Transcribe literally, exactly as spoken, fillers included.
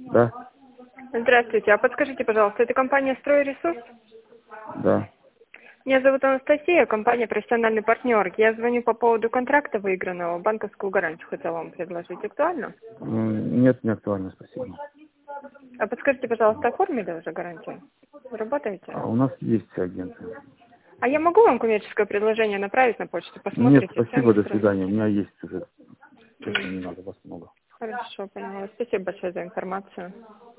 Да, Здравствуйте, а подскажите, пожалуйста, это компания «Стройресурс»? да. Меня зовут Анастасия, компания «Профессиональный партнер». Я звоню по поводу контракта выигранного, банковскую гарантию хотела вам предложить. Актуально? М, Нет, не актуально, спасибо. А подскажите, пожалуйста, оформили уже гарантию? Вы работаете? А у нас есть агенты. А я могу вам коммерческое предложение направить на почту? Нет, Посмотрите, спасибо, цену до свидания. У сравните. меня есть уже. Честно, М, не надо вас много. Хорошо, поняла. Спасибо большое за информацию.